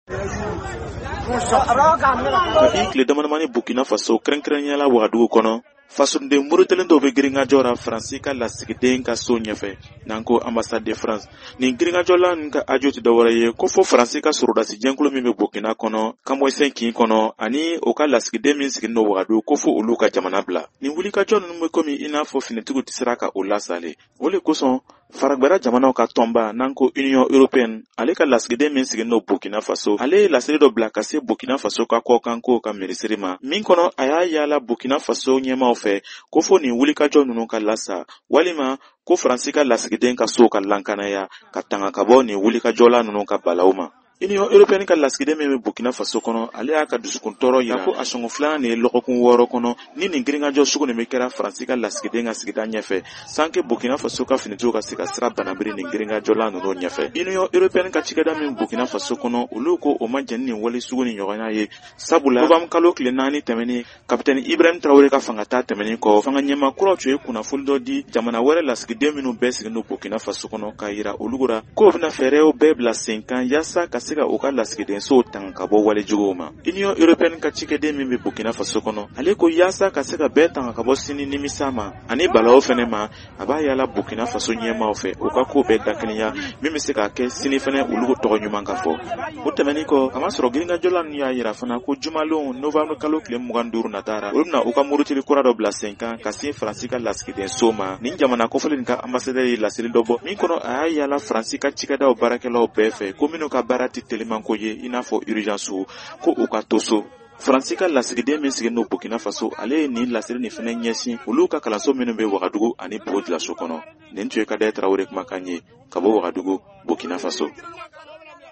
Ikile damanamani Burkina Faso kɛrɛnkɛrɛnyala Wagadugu kɔnɔ fasoden murutelen dɔw bɛ giringajɔra Faransi ka lasigiden ka so ɲɛfɛ n'an ko ambassade de France. Nin giringajɔla nin ka ajo tɛ dɔwɛrɛ ye ko fo Faransi ka sorodasi jɛnkulu min bɛ Burkina kɔnɔ Kamɔsɛn kin kɔnɔ ani o ka lasigiden min sigilen don Wagadugu ko fo olu ka jamana bila. Nin wulikajɔ ninnu bɛ komi i n'a fɔ finitigiw tɛ sera ka o lasale. O de kosɔn Faragbɛra jamanaw ka tɔnba n'an ko Union Européenne ale ka lasigiden min sigilen don Burkina Faso ale ye lasiri dɔ bila ka se Burkina Faso ka kɔkanko ka minisiri ma min kɔnɔ a y'a yaala Burkina Faso ɲɛmaw fɛ ko fo nin wulikajɔ ninnu ka lasa walima ko Faransi ka lasigiden ka so ka lankanaya ka tanga ka bɔ nin wulikajɔla ninnu ka balaw ma. Union Européenne ka lasigiden min bɛ Burkina Faso kɔnɔ ale y'a ka dusukun tɔɔrɔ yira ko a sɔngɔ filanan nin ye lɔgɔkun 6 kɔnɔ ni nin giringajɔ sugu nin bɛ kɛra Faransi ka lasigiden ka sigida ɲɛfɛ sanke Burkina Faso ka finitigiw ka se ka sira banabiri nin giringajɔla ninnu ɲɛfɛ. Union Européenne ka cikɛda min Burkina Faso kɔnɔ olu ko o ma jɛn ni nin wale sugu ni ɲɔgɔnya ye sabula novembre kalo tile 4 tɛmɛni kapitɛni Ibrahim Traoré ka fangata tɛmɛni kɔ fanga ɲɛma kuraw tun ye kunnafoni dɔ di jamana wɛrɛ lasigiden minnu bɛɛ sigilen don Burkina Faso kɔnɔ ka yira olu la ko bɛna fɛɛrɛw bɛɛ bila sen kan yaasa ka se ka o ka lasigiden so tanga ka bɔ walejuguw ma. Union Européenne ka cikɛden min bɛ Burkina Faso kɔnɔ ale ko yaasa ka se ka bɛɛ tanga ka bɔ sini nimisa ma ani balaw fɛnɛ ma a b'a yaala Burkina Faso ɲɛmaw fɛ o ka ko bɛɛ dakɛnɛya min bɛ se ka kɛ sini fɛnɛ olu tɔgɔ ɲuman ka fɔ. O tɛmɛnin kɔ a ma sɔrɔ giringajɔla ninnu y'a yira fana ko jumalenw novembre kalo tile 25 natara olu bɛna u ka murutili kura dɔ bila sen kan ka se Faransi ka lasigiden so ma nin jamana kɔfɛlen nin ka ambassadeur ye lasiri dɔ bɔ min kɔnɔ a y'a yaala Faransi ka cikɛdaw baarakɛlaw bɛɛ fɛ ko minnu ka baara tɛ teliman ko ye i n'a fɔ urgence ko u ka to so. Faransi ka lasigiden min sigilen don Burkina Faso ale ye nin lasiri nin fɛnɛ ɲɛsin olu ka kalanso minnu bɛ Wagadugu ani Bourg-la-So kɔnɔ. Nin tun ye Kadaye Traoré kumakan ye ka bɔ Wagadugu, Burkina Faso.